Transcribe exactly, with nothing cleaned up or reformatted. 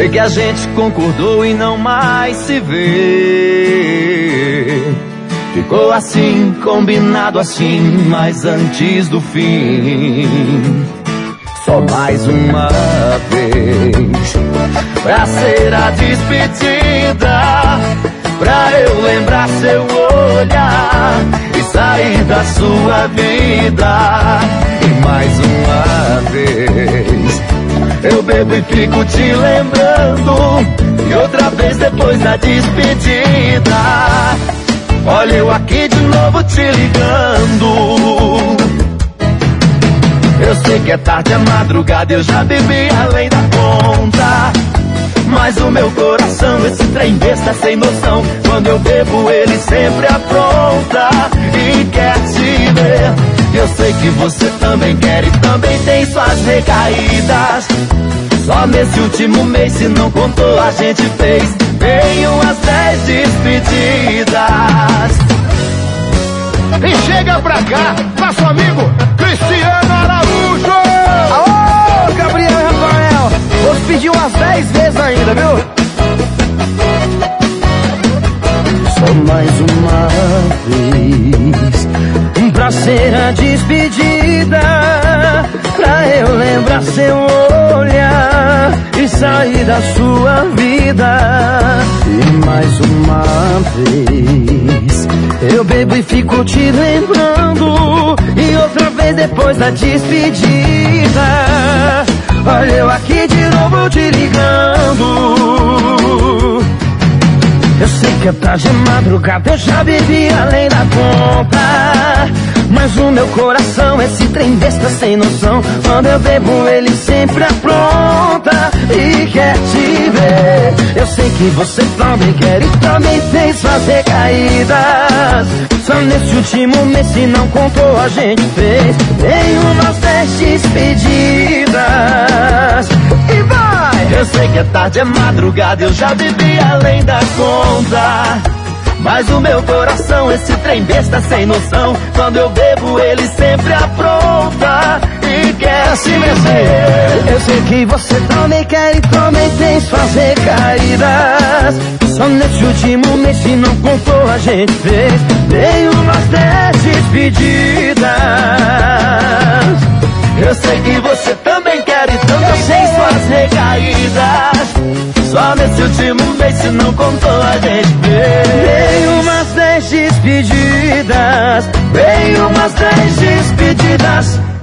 sei que a gente concordou em não mais se ver. Ficou assim, combinado assim, mas antes do fim. Só mais uma vez, pra ser a despedida, pra eu lembrar seu olhar e sair da sua vida. E mais uma vez, eu bebo e fico te lembrando. E outra vez depois da despedida, olha eu aqui de novo te ligando. Eu sei que é tarde, é madrugada, eu já bebi além da conta, mas o meu coração, esse trem besta sem noção, quando eu bebo ele sempre apronta e quer te ver. Eu sei que você também quer e também tem suas recaídas. Só nesse último mês, se não contou, a gente fez bem umas dez despedidas. E chega pra cá, nosso amigo Cristiano Araújo. Alô, Gabriel e Rafael, vou pedir umas dez vezes ainda, viu? Só mais uma vez, pra ser a despedida, pra eu lembrar seu olhar e sair da sua vida. E mais uma vez, eu bebo e fico te lembrando. E outra vez depois da despedida, olha eu aqui de novo te ligando. Eu sei que é tarde, é madrugada, eu já bebi além da conta, mas o meu coração, esse trem besta sem noção, quando eu bebo ele sempre apronta e quer te ver. Eu sei que você também quer e também tem suas recaídas. Só nesse último mês, se não contou, a gente fez em umas dez despedidas. E vai! Eu sei que é tarde, é madrugada, eu já bebi além da conta, mas o meu coração, esse trem besta sem noção, quando eu bebo ele sempre apronta e quer se vencer. Eu sei que você também quer e também tem suas recaídas. Só nesse último mês, se não contou, a gente fez bem umas dez despedidas. Eu sei que você também quer e também tem suas recaídas. Só nesse último mês, se não contou, a gente fez bem umas dez despedidas. Bem umas dez despedidas.